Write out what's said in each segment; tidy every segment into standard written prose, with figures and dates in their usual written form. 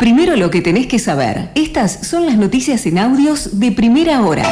Primero lo que tenés que saber. Estas son las noticias en audios de primera hora.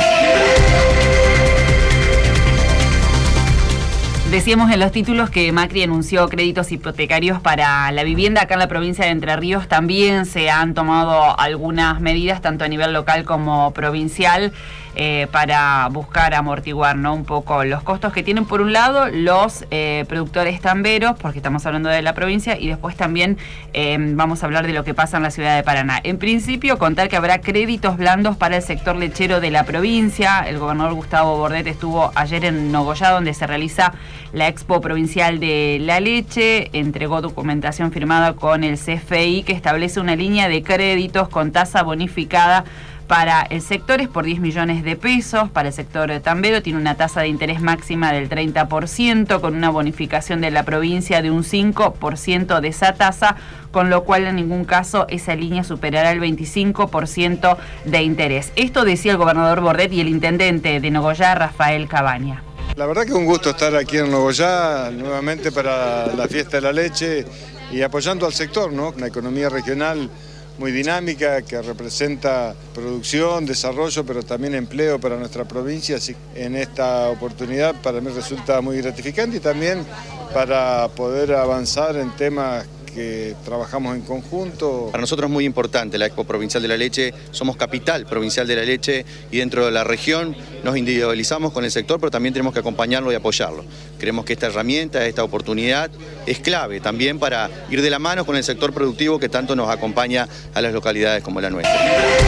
Decíamos en los títulos que Macri anunció créditos hipotecarios para la vivienda acá en la provincia de Entre Ríos. También se han tomado algunas medidas, tanto a nivel local como provincial, para buscar amortiguar, ¿no?, un poco los costos que tienen, por un lado, los productores tamberos, porque estamos hablando de la provincia, y después también vamos a hablar de lo que pasa en la ciudad de Paraná. En principio, contar que habrá créditos blandos para el sector lechero de la provincia. El gobernador Gustavo Bordet estuvo ayer en Nogoyá, donde se realiza la Expo Provincial de la Leche. Entregó documentación firmada con el CFI que establece una línea de créditos con tasa bonificada para el sector, es por 10 millones de pesos. Para el sector tambero tiene una tasa de interés máxima del 30%, con una bonificación de la provincia de un 5% de esa tasa, con lo cual en ningún caso esa línea superará el 25% de interés. Esto decía el gobernador Bordet y el intendente de Nogoyá, Rafael Cabaña. La verdad que es un gusto estar aquí en Nogoyá nuevamente para la fiesta de la leche y apoyando al sector, ¿no? Una economía regional muy dinámica que representa producción, desarrollo, pero también empleo para nuestra provincia. Así que en esta oportunidad para mí resulta muy gratificante y también para poder avanzar en temas que trabajamos en conjunto. Para nosotros es muy importante la Expo Provincial de la Leche, somos capital provincial de la leche y dentro de la región nos individualizamos con el sector, pero también tenemos que acompañarlo y apoyarlo. Creemos que esta herramienta, esta oportunidad es clave también para ir de la mano con el sector productivo que tanto nos acompaña a las localidades como la nuestra.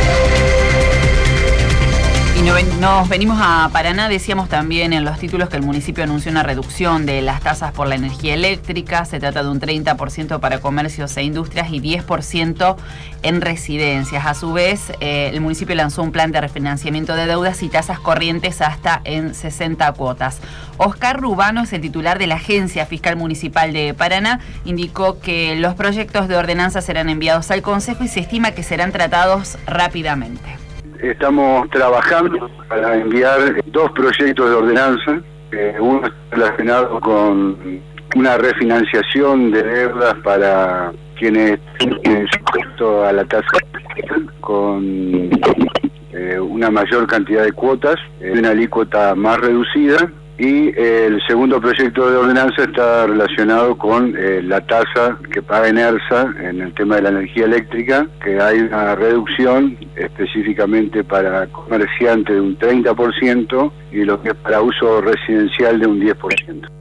Y nos venimos a Paraná. Decíamos también en los títulos que el municipio anunció una reducción de las tasas por la energía eléctrica. Se trata de un 30% para comercios e industrias y 10% en residencias. A su vez, el municipio lanzó un plan de refinanciamiento de deudas y tasas corrientes hasta en 60 cuotas. Oscar Rubano es el titular de la Agencia Fiscal Municipal de Paraná. Indicó que los proyectos de ordenanza serán enviados al Consejo y se estima que serán tratados rápidamente. Estamos trabajando para enviar 2 proyectos de ordenanza, uno está relacionado con una refinanciación de deudas para quienes tienen sujeto a la tasa con una mayor cantidad de cuotas, una alícuota más reducida. Y el segundo proyecto de ordenanza está relacionado con la tasa que paga ENERSA en el tema de la energía eléctrica, que hay una reducción específicamente para comerciantes de un 30% y lo que es para uso residencial de un 10%.